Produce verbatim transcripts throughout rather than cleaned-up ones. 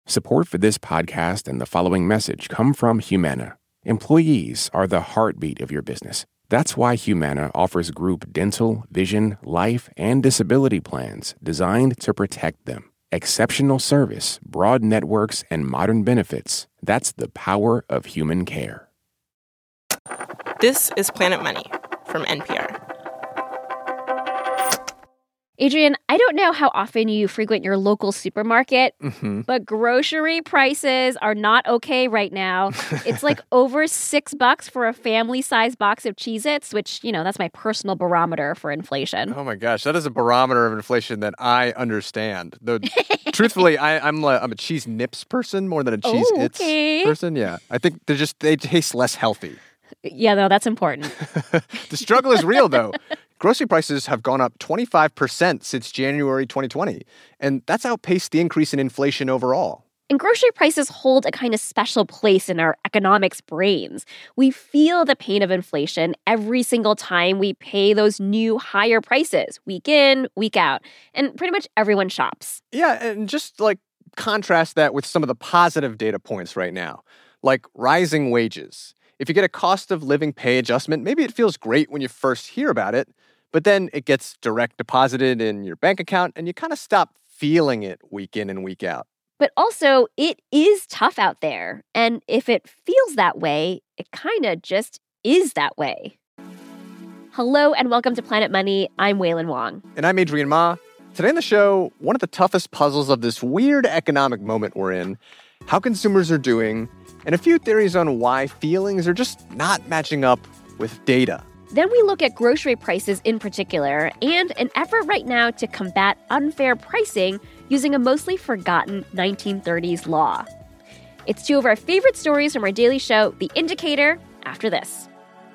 Support for this podcast and the following message come from Humana. Employees are the heartbeat of your business. That's why Humana offers group dental, vision, life, and disability plans designed to protect them. Exceptional service, broad networks, and modern benefits. That's the power of human care. This is Planet Money from N P R. Adrian, I don't know how often you frequent your local supermarket, Mm-hmm. but grocery prices are not okay right now. It's like over six bucks for a family-sized box of Cheez-Its, which, you know, that's my personal barometer for inflation. Oh my gosh, that is a barometer of inflation that I understand. Though, truthfully, I, I'm like, I'm a cheese nips person more than a cheese Oh, its okay. person. Yeah, I think they're just they taste less healthy. Yeah, no, that's important. The struggle is real, though. Grocery prices have gone up twenty-five percent since January twenty twenty, and that's outpaced the increase in inflation overall. And grocery prices hold a kind of special place in our economics brains. We feel the pain of inflation every single time we pay those new higher prices, week in, week out. And pretty much everyone shops. Yeah, and just like contrast that with some of the positive data points right now, like rising wages. If you get a cost of living pay adjustment, maybe it feels great when you first hear about it, but then it gets direct deposited in your bank account and you kind of stop feeling it week in and week out. But also, it is tough out there. And if it feels that way, it kind of just is that way. Hello and welcome to Planet Money. I'm Wailin Wong. And I'm Adrian Ma. Today on the show, one of the toughest puzzles of this weird economic moment we're in, how consumers are doing, and a few theories on why feelings are just not matching up with data. Then we look at grocery prices in particular and an effort right now to combat unfair pricing using a mostly forgotten nineteen thirties law. It's two of our favorite stories from our daily show, The Indicator, after this.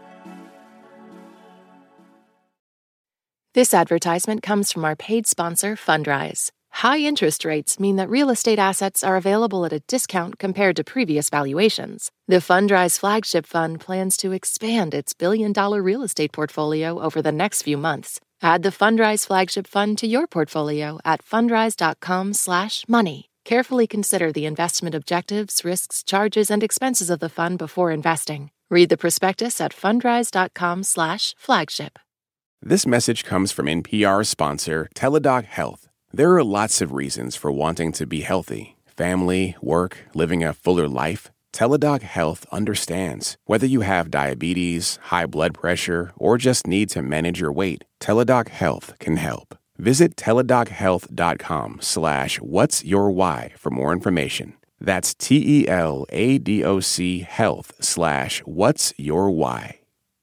This advertisement comes from our paid sponsor, Fundrise. High interest rates mean that real estate assets are available at a discount compared to previous valuations. The Fundrise Flagship Fund plans to expand its billion-dollar real estate portfolio over the next few months. Add the Fundrise Flagship Fund to your portfolio at fundrise.com slash money. Carefully consider the investment objectives, risks, charges, and expenses of the fund before investing. Read the prospectus at fundrise.com slash flagship. This message comes from N P R sponsor Teladoc Health. There are lots of reasons for wanting to be healthy. Family, work, living a fuller life. Teladoc Health understands. Whether you have diabetes, high blood pressure, or just need to manage your weight, Teladoc Health can help. Visit teladochealth.com slash what's your why for more information. That's T-E-L-A-D-O-C health slash what's your why.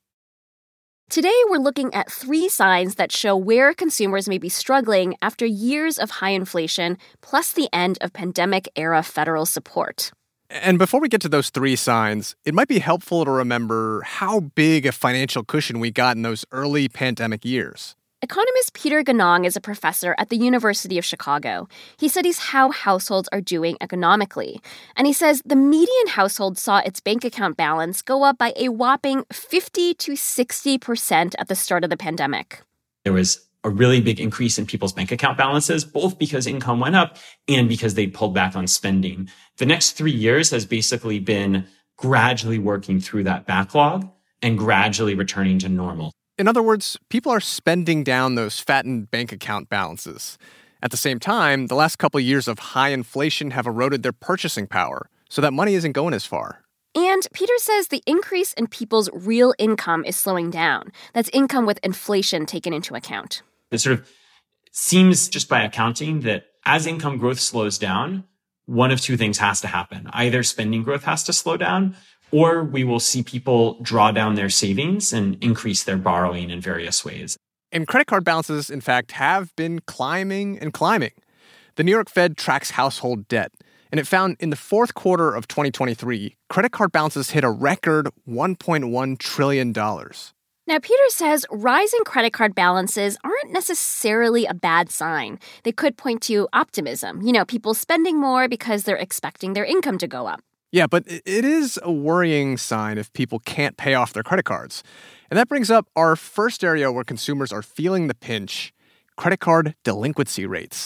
Today, we're looking at three signs that show where consumers may be struggling after years of high inflation, plus the end of pandemic-era federal support. And before we get to those three signs, it might be helpful to remember how big a financial cushion we got in those early pandemic years. Economist Peter Ganong is a professor at the University of Chicago. He studies how households are doing economically. And he says the median household saw its bank account balance go up by a whopping fifty to sixty percent at the start of the pandemic. There was a really big increase in people's bank account balances, both because income went up and because they pulled back on spending. The next three years has basically been gradually working through that backlog and gradually returning to normal. In other words, people are spending down those fattened bank account balances. At the same time, the last couple of years of high inflation have eroded their purchasing power, so that money isn't going as far. And Peter says the increase in people's real income is slowing down. That's income with inflation taken into account. It sort of seems just by accounting that as income growth slows down, one of two things has to happen. Either spending growth has to slow down, or we will see people draw down their savings and increase their borrowing in various ways. And credit card balances, in fact, have been climbing and climbing. The New York Fed tracks household debt, and it found in the fourth quarter of twenty twenty-three, credit card balances hit a record one point one trillion dollars. Now, Peter says rising credit card balances aren't necessarily a bad sign. They could point to optimism. You know, people spending more because they're expecting their income to go up. Yeah, but it is a worrying sign if people can't pay off their credit cards. And that brings up our first area where consumers are feeling the pinch, credit card delinquency rates. The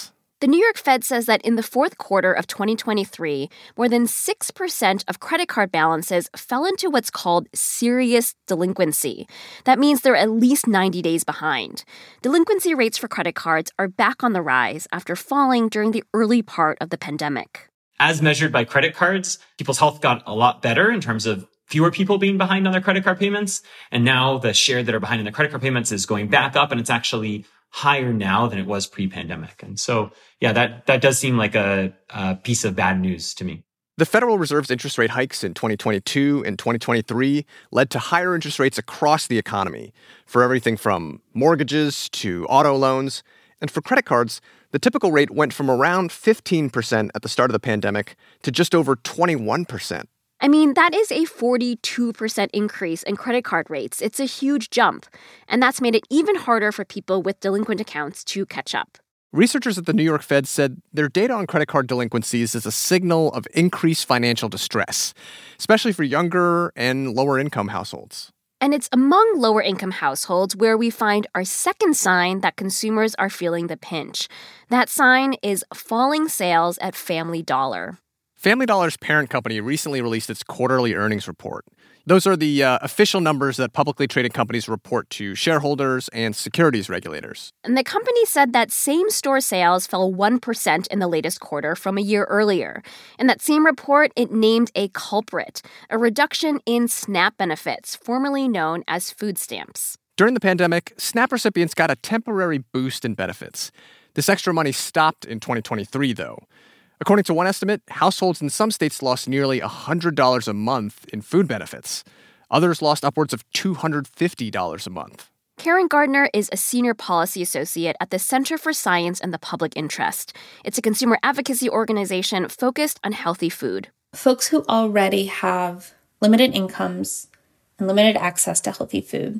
The New York Fed says that in the fourth quarter of twenty twenty-three, more than six percent of credit card balances fell into what's called serious delinquency. That means they're at least ninety days behind. Delinquency rates for credit cards are back on the rise after falling during the early part of the pandemic. As measured by credit cards, people's health got a lot better in terms of fewer people being behind on their credit card payments. And now the share that are behind in their credit card payments is going back up, and it's actually higher now than it was pre-pandemic. And so, yeah, that, that does seem like a, a piece of bad news to me. The Federal Reserve's interest rate hikes in twenty twenty-two and twenty twenty-three led to higher interest rates across the economy for everything from mortgages to auto loans. And for credit cards, the typical rate went from around fifteen percent at the start of the pandemic to just over twenty-one percent. I mean, that is a forty-two percent increase in credit card rates. It's a huge jump. And that's made it even harder for people with delinquent accounts to catch up. Researchers at the New York Fed said their data on credit card delinquencies is a signal of increased financial distress, especially for younger and lower-income households. And it's among lower-income households where we find our second sign that consumers are feeling the pinch. That sign is falling sales at Family Dollar. Family Dollar's parent company recently released its quarterly earnings report. Those are the uh, official numbers that publicly traded companies report to shareholders and securities regulators. And the company said that same-store sales fell one percent in the latest quarter from a year earlier. In that same report, it named a culprit, a reduction in SNAP benefits, formerly known as food stamps. During the pandemic, SNAP recipients got a temporary boost in benefits. This extra money stopped in twenty twenty-three, though. According to one estimate, households in some states lost nearly one hundred dollars a month in food benefits. Others lost upwards of two hundred fifty dollars a month. Karen Gardner is a senior policy associate at the Center for Science and the Public Interest. It's a consumer advocacy organization focused on healthy food. Folks who already have limited incomes and limited access to healthy food,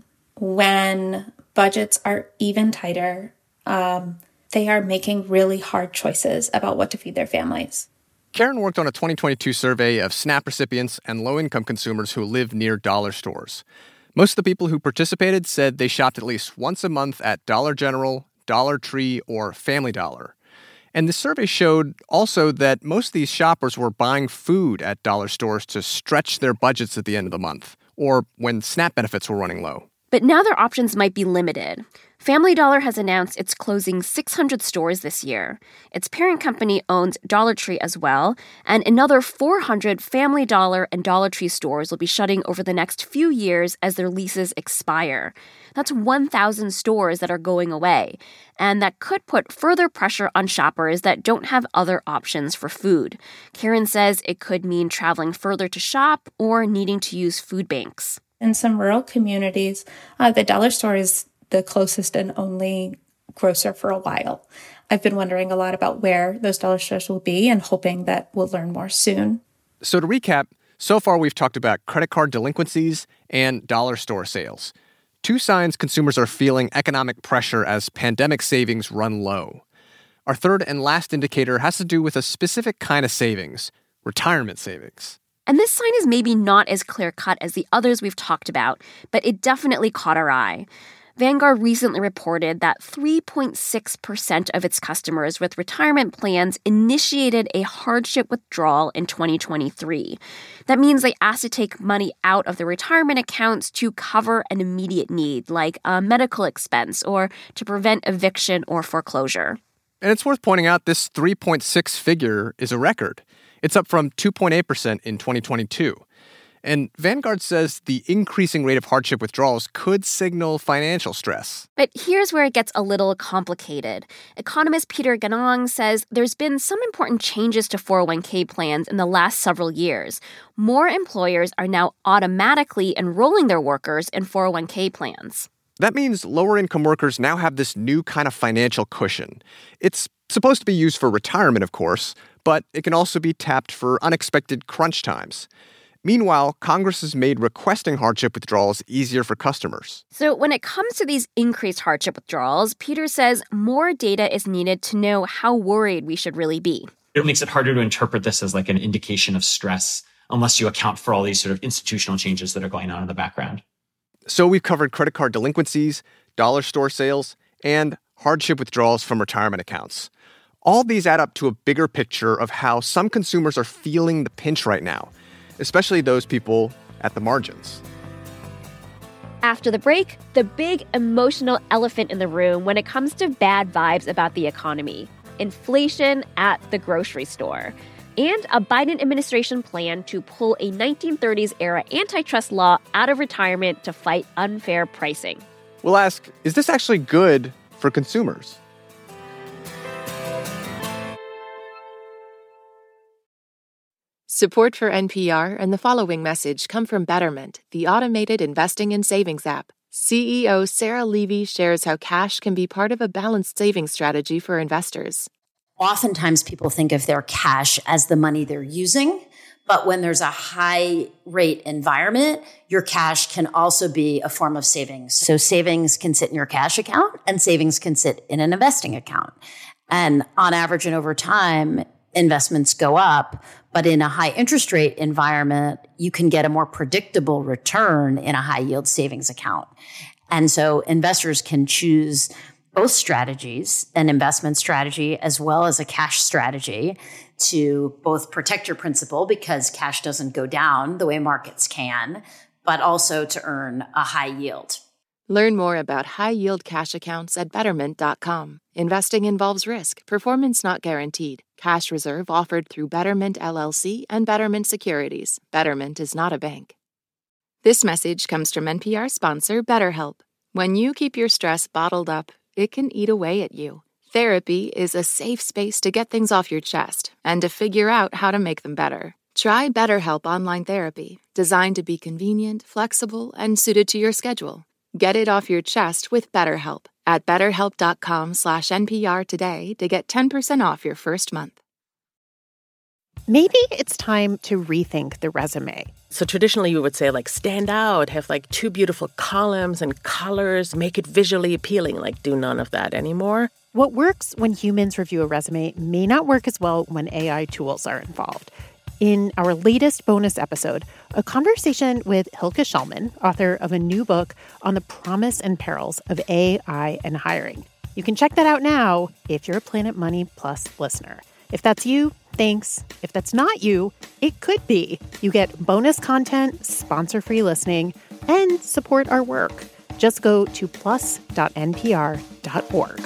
when budgets are even tighter, um, they are making really hard choices about what to feed their families. Karen worked on a twenty twenty-two survey of SNAP recipients and low-income consumers who live near dollar stores. Most of the people who participated said they shopped at least once a month at Dollar General, Dollar Tree, or Family Dollar. And the survey showed also that most of these shoppers were buying food at dollar stores to stretch their budgets at the end of the month, or when SNAP benefits were running low. But now their options might be limited. Family Dollar has announced it's closing six hundred stores this year. Its parent company owns Dollar Tree as well, and another four hundred Family Dollar and Dollar Tree stores will be shutting over the next few years as their leases expire. That's one thousand stores that are going away, and that could put further pressure on shoppers that don't have other options for food. Karen says it could mean traveling further to shop or needing to use food banks. In some rural communities, uh, the dollar store is the closest and only grocer for a while. I've been wondering a lot about where those dollar stores will be and hoping that we'll learn more soon. So to recap, so far we've talked about credit card delinquencies and dollar store sales. Two signs consumers are feeling economic pressure as pandemic savings run low. Our third and last indicator has to do with a specific kind of savings, retirement savings. And this sign is maybe not as clear-cut as the others we've talked about, but it definitely caught our eye. Vanguard recently reported that three point six percent of its customers with retirement plans initiated a hardship withdrawal in twenty twenty-three. That means they asked to take money out of their retirement accounts to cover an immediate need, like a medical expense or to prevent eviction or foreclosure. And it's worth pointing out this three point six figure is a record. It's up from two point eight percent in twenty twenty-two. And Vanguard says the increasing rate of hardship withdrawals could signal financial stress. But here's where it gets a little complicated. Economist Peter Ganong says there's been some important changes to four oh one k plans in the last several years. More employers are now automatically enrolling their workers in four oh one k plans. That means lower-income workers now have this new kind of financial cushion. It's supposed to be used for retirement, of course, but it can also be tapped for unexpected crunch times. Meanwhile, Congress has made requesting hardship withdrawals easier for customers. So when it comes to these increased hardship withdrawals, Peter says more data is needed to know how worried we should really be. It makes it harder to interpret this as like an indication of stress unless you account for all these sort of institutional changes that are going on in the background. So we've covered credit card delinquencies, dollar store sales, and hardship withdrawals from retirement accounts. All these add up to a bigger picture of how some consumers are feeling the pinch right now, especially those people at the margins. After the break, the big emotional elephant in the room when it comes to bad vibes about the economy: inflation at the grocery store, and a Biden administration plan to pull a nineteen thirties era antitrust law out of retirement to fight unfair pricing. We'll ask, is this actually good for consumers? Support for N P R and the following message come from Betterment, the automated investing and savings app. C E O Sarah Levy shares how cash can be part of a balanced savings strategy for investors. Oftentimes people think of their cash as the money they're using, but when there's a high rate environment, your cash can also be a form of savings. So savings can sit in your cash account and savings can sit in an investing account. And on average and over time, investments go up, but in a high interest rate environment, you can get a more predictable return in a high yield savings account. And so investors can choose both strategies, an investment strategy as well as a cash strategy, to both protect your principal because cash doesn't go down the way markets can, but also to earn a high yield. Learn more about high-yield cash accounts at betterment dot com. Investing involves risk. Performance not guaranteed. Cash reserve offered through Betterment L L C and Betterment Securities. Betterment is not a bank. This message comes from N P R sponsor BetterHelp. When you keep your stress bottled up, it can eat away at you. Therapy is a safe space to get things off your chest and to figure out how to make them better. Try BetterHelp Online Therapy, designed to be convenient, flexible, and suited to your schedule. Get it off your chest with BetterHelp at betterhelp.com slash NPR today to get ten percent off your first month. Maybe it's time to rethink the resume. So traditionally we would say like stand out, have like two beautiful columns and colors, make it visually appealing, like do none of that anymore. What works when humans review a resume may not work as well when A I tools are involved. In our latest bonus episode, a conversation with Hilke Schulman, author of a new book on the promise and perils of A I and hiring. You can check that out now if you're a Planet Money Plus listener. If that's you, thanks. If that's not you, it could be. You get bonus content, sponsor-free listening, and support our work. Just go to plus dot N P R dot org.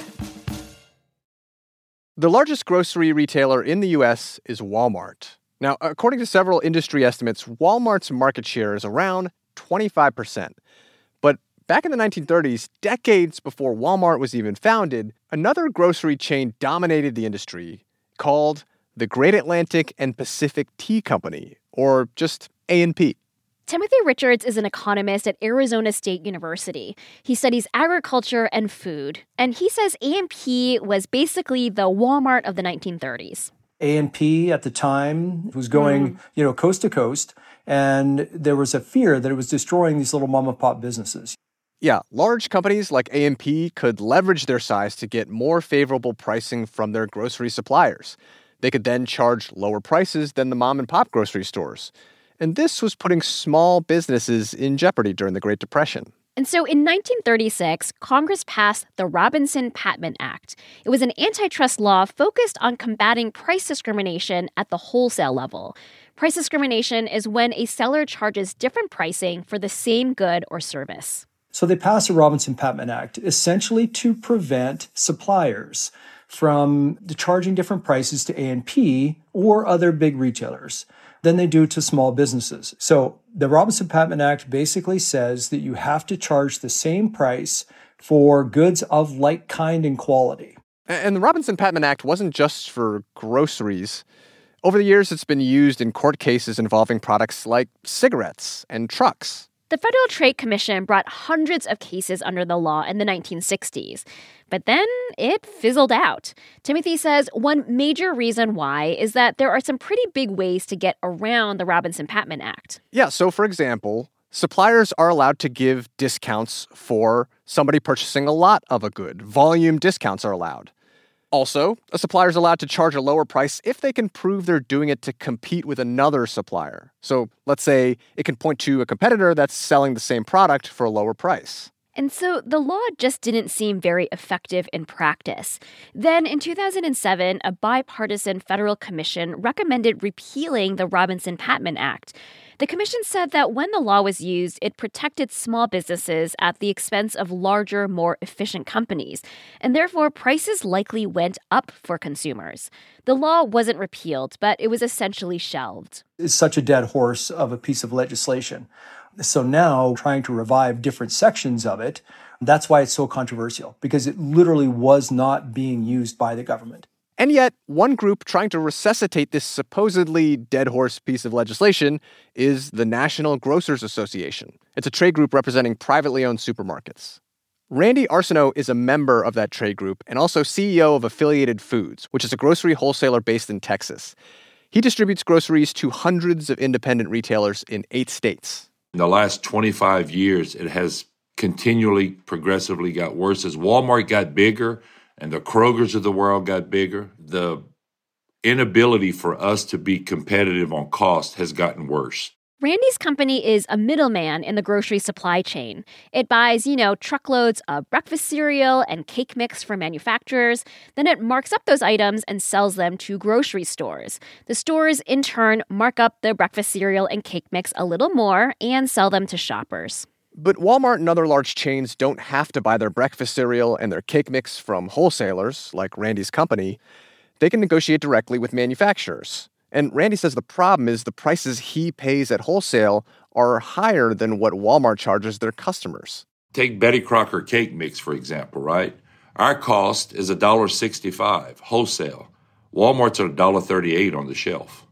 The largest grocery retailer in the U S is Walmart. Now, according to several industry estimates, Walmart's market share is around twenty-five percent. But back in the nineteen thirties, decades before Walmart was even founded, another grocery chain dominated the industry called the Great Atlantic and Pacific Tea Company, or just A and P. Timothy Richards is an economist at Arizona State University. He studies agriculture and food, and he says A and P was basically the Walmart of the nineteen thirties. A and P at the time was going, mm. you know, coast to coast, and there was a fear that it was destroying these little mom and pop businesses. Yeah, large companies like A and P could leverage their size to get more favorable pricing from their grocery suppliers. They could then charge lower prices than the mom and pop grocery stores. And this was putting small businesses in jeopardy during the Great Depression. And so in nineteen thirty-six, Congress passed the Robinson-Patman Act. It was an antitrust law focused on combating price discrimination at the wholesale level. Price discrimination is when a seller charges different pricing for the same good or service. So they passed the Robinson-Patman Act essentially to prevent suppliers from charging different prices to A and P or other big retailers than they do to small businesses. So the Robinson-Patman Act basically says that you have to charge the same price for goods of like kind and quality. And the Robinson-Patman Act wasn't just for groceries. Over the years, it's been used in court cases involving products like cigarettes and trucks. The Federal Trade Commission brought hundreds of cases under the law in the nineteen sixties. But then it fizzled out. Timothy says one major reason why is that there are some pretty big ways to get around the Robinson-Patman Act. Yeah, so for example, suppliers are allowed to give discounts for somebody purchasing a lot of a good. Volume discounts are allowed. Also, a supplier is allowed to charge a lower price if they can prove they're doing it to compete with another supplier. So let's say it can point to a competitor that's selling the same product for a lower price. And so the law just didn't seem very effective in practice. Then in two thousand seven, a bipartisan federal commission recommended repealing the Robinson-Patman Act. The commission said that when the law was used, it protected small businesses at the expense of larger, more efficient companies, and therefore prices likely went up for consumers. The law wasn't repealed, but it was essentially shelved. It's such a dead horse of a piece of legislation. So now trying to revive different sections of it, that's why it's so controversial, because it literally was not being used by the government. And yet, one group trying to resuscitate this supposedly dead horse piece of legislation is the National Grocers Association. It's a trade group representing privately owned supermarkets. Randy Arsenault is a member of that trade group and also C E O of Affiliated Foods, which is a grocery wholesaler based in Texas. He distributes groceries to hundreds of independent retailers in eight states. In the last twenty-five years, it has continually, progressively got worse. As Walmart got bigger and the Krogers of the world got bigger, the inability for us to be competitive on cost has gotten worse. Randy's company is a middleman in the grocery supply chain. It buys, you know, truckloads of breakfast cereal and cake mix from manufacturers. Then it marks up those items and sells them to grocery stores. The stores, in turn, mark up the breakfast cereal and cake mix a little more and sell them to shoppers. But Walmart and other large chains don't have to buy their breakfast cereal and their cake mix from wholesalers, like Randy's company. They can negotiate directly with manufacturers. And Randy says the problem is the prices he pays at wholesale are higher than what Walmart charges their customers. Take Betty Crocker cake mix, for example, right? Our cost is one dollar sixty-five wholesale. Walmart's at one dollar thirty-eight on the shelf.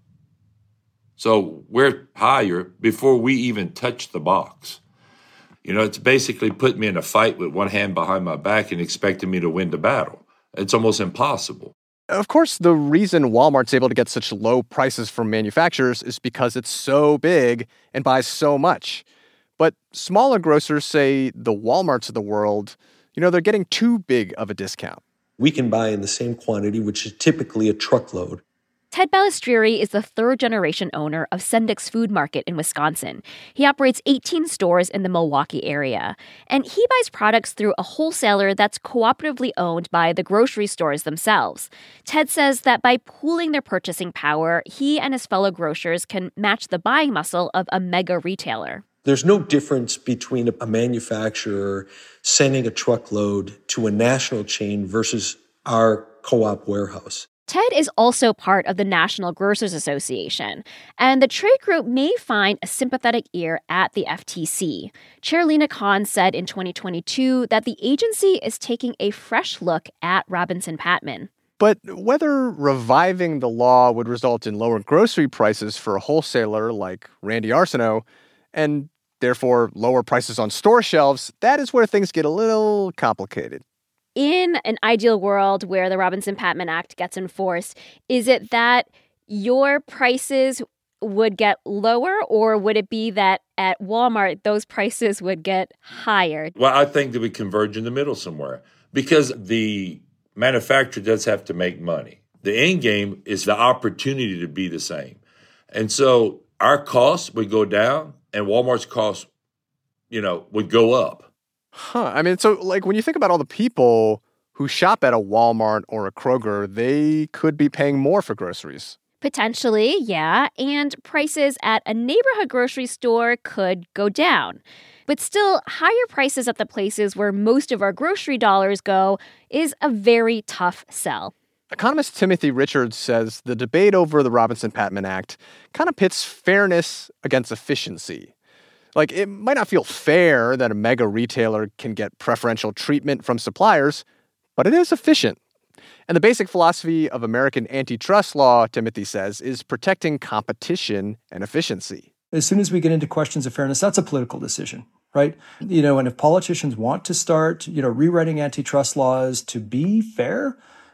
So we're higher before we even touch the box. You know, it's basically put me in a fight with one hand behind my back and expecting me to win the battle. It's almost impossible. Of course, the reason Walmart's able to get such low prices from manufacturers is because it's so big and buys so much. But smaller grocers say the Walmarts of the world, you know, they're getting too big of a discount. We can buy in the same quantity, which is typically a truckload. Ted Balistrieri is the third-generation owner of Sendik's Food Market in Wisconsin. He operates eighteen stores in the Milwaukee area. And he buys products through a wholesaler that's cooperatively owned by the grocery stores themselves. Ted says that by pooling their purchasing power, he and his fellow grocers can match the buying muscle of a mega retailer. There's no difference between a manufacturer sending a truckload to a national chain versus our co-op warehouse. Ted is also part of the National Grocers Association, and the trade group may find a sympathetic ear at the F T C. Chair Lena Khan said in twenty twenty-two that the agency is taking a fresh look at Robinson-Patman. But whether reviving the law would result in lower grocery prices for a wholesaler like Randy Arsenault, and therefore lower prices on store shelves, that is where things get a little complicated. In an ideal world where the Robinson-Patman Act gets enforced, is it that your prices would get lower, or would it be that at Walmart those prices would get higher? Well, I think that we converge in the middle somewhere, because the manufacturer does have to make money. The end game is the opportunity to be the same. And so our costs would go down and Walmart's costs, you know, would go up. Huh. I mean, so, like, when you think about all the people who shop at a Walmart or a Kroger, they could be paying more for groceries. Potentially, yeah. And prices at a neighborhood grocery store could go down. But still, higher prices at the places where most of our grocery dollars go is a very tough sell. Economist Timothy Richards says the debate over the Robinson-Patman Act kind of pits fairness against efficiency. Like, it might not feel fair that a mega retailer can get preferential treatment from suppliers, but it is efficient. And the basic philosophy of American antitrust law, Timothy says, is protecting competition and efficiency. As soon as we get into questions of fairness, that's a political decision, right? You know, and if politicians want to start, you know, rewriting antitrust laws to be fair,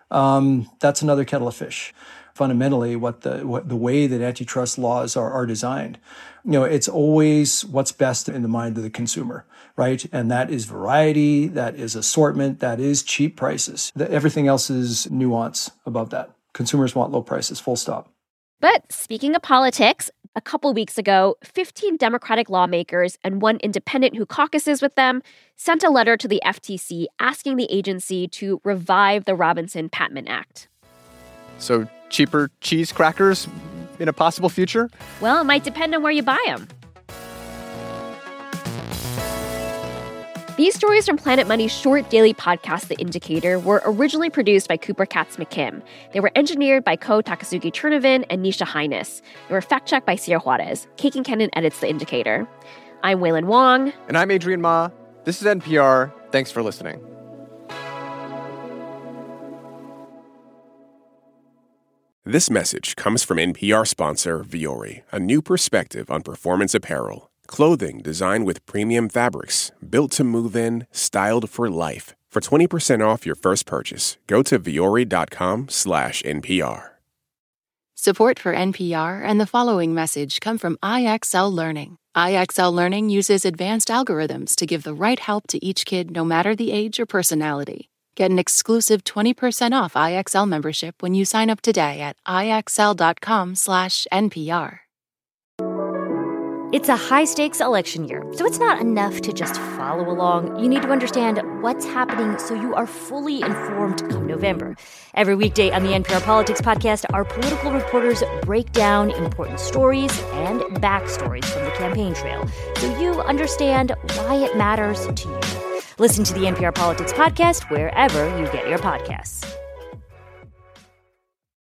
um, that's another kettle of fish. Fundamentally, what the what the way that antitrust laws are, are designed, you know, it's always what's best in the mind of the consumer, right? And that is variety, that is assortment, that is cheap prices. The, everything else is nuance about that. Consumers want low prices, full stop. But speaking of politics, A couple weeks ago, fifteen Democratic lawmakers and one independent who caucuses with them sent a letter to the F T C asking the agency to revive the Robinson-Patman Act. So cheaper cheese crackers in a possible future? Well, it might depend on where you buy them. These stories from Planet Money's short daily podcast, The Indicator, were originally produced by Cooper Katz-McKim. They were engineered by Ko Takasugi Chernovin and Nisha Highness. They were fact-checked by Sierra Juarez. Kate Kincannon edits The Indicator. I'm Waylon Wong. And I'm Adrian Ma. This is N P R. Thanks for listening. This message comes from N P R sponsor Vuori, a new perspective on performance apparel. Clothing designed with premium fabrics, built to move in, styled for life. For twenty percent off your first purchase, go to vuori.com slash NPR. Support for N P R and the following message come from I X L Learning. I X L Learning uses advanced algorithms to give the right help to each kid no matter the age or personality. Get an exclusive twenty percent off I X L membership when you sign up today at ixl.com slash NPR. It's a high-stakes election year, so it's not enough to just follow along. You need to understand what's happening so you are fully informed come November. Every weekday on the N P R Politics Podcast, our political reporters break down important stories and backstories from the campaign trail so you understand why it matters to you. Listen to the N P R Politics Podcast wherever you get your podcasts.